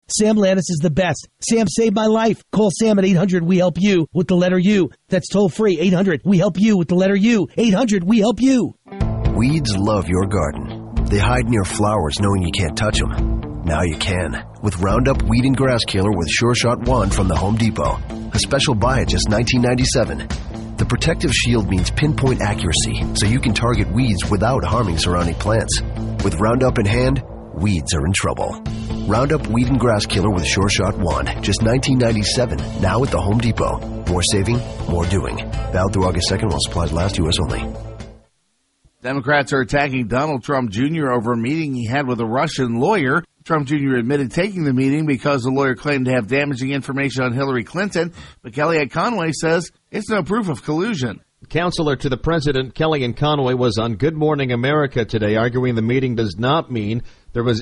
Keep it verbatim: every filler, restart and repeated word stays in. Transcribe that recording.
Sam Lannis is the best. Sam saved my life. Call Sam at eight hundred we help you with the letter U. That's toll free. eight hundred we help you with the letter U. eight hundred we help you. Weeds love your garden. They hide near flowers knowing you can't touch them. Now you can with Roundup Weed and Grass Killer with Sure Shot Wand from the Home Depot. A special buy at just nineteen ninety-seven dollars. The protective shield means pinpoint accuracy, so you can target weeds without harming surrounding plants. With Roundup in hand, weeds are in trouble. Roundup Weed and Grass Killer with Sure Shot Wand, just nineteen ninety-seven dollars, now at the Home Depot. More saving, more doing. Valid through August second while supplies last, U S only. Democrats are attacking Donald Trump Junior over a meeting he had with a Russian lawyer. Trump Junior admitted taking the meeting because the lawyer claimed to have damaging information on Hillary Clinton, but Kellyanne Conway says it's no proof of collusion. Counselor to the president, Kellyanne Conway, was on Good Morning America today, arguing the meeting does not mean there was